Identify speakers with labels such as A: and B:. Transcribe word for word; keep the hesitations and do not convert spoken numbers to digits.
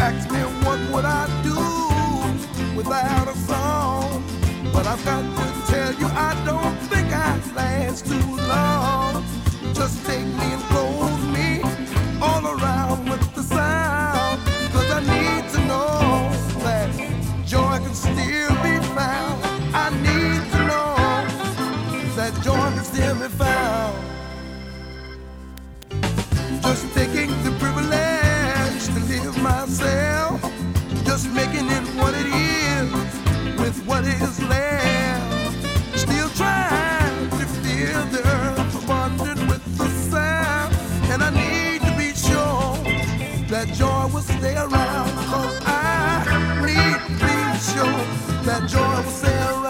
A: Ask me what would I do without a song. But I've got to tell you, I don't think I'd last too long. Just take me and close me all around with the sound. Cause I need to know that joy can still be found. I need to know that joy can still be found. Just taking the privilege to live myself, just making it what it is with what is left. Still trying to feel the earth abundant with the sound. And I need to be sure that joy will stay around. Cause I need to be sure that joy will stay around.